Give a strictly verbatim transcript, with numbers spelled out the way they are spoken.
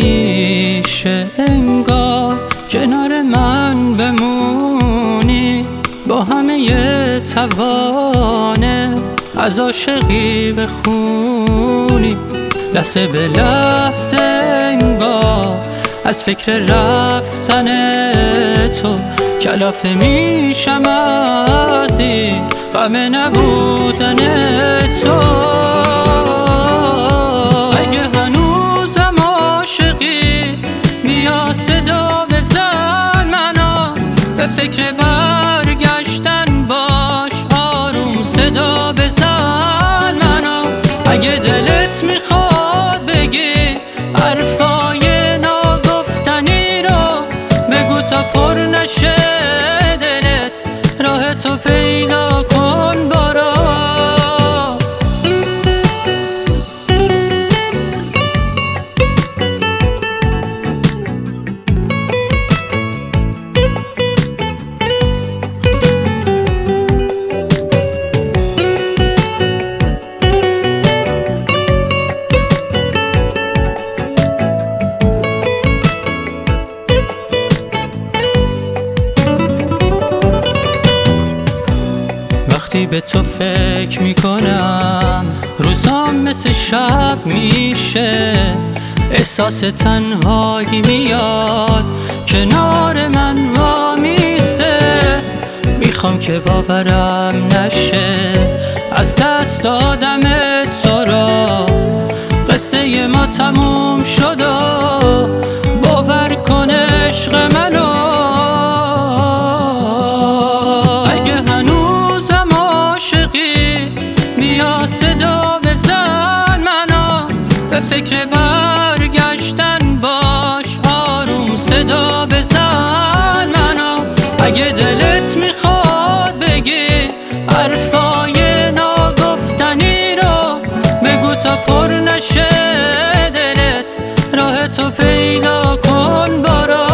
همیشه انگار کنار من بمونی، با همه توانت از عاشقی بخونی. لحظه به لحظه انگار از فکر رفتن تو کلافه میشم از این غم نبودن تو. اگه هنوزم عاشقی بیا صدا بزن منو، به فکر برگشتن باش آروم صدا بزن منو. اگه دلت میخواد بگی حرفای ناگفتنی رو بگو تا پر نشه دلت، راه تو پیدا کن برو. وقتی به تو فکر میکنم روزام مثل شب میشه، احساس تنهایی میاد کنار من وامیسه. میخوام که باورم نشه از دست دادم تو را، قصه ما تموم شد و باور کن عشق منو. بیا صدا بزن منو، به فکر برگشتن باش آروم صدا بزن منو. اگه دلت میخواد بگی حرفای ناگفتنی رو بگو تا پر نشه دلت، راه تو پیدا کن برو.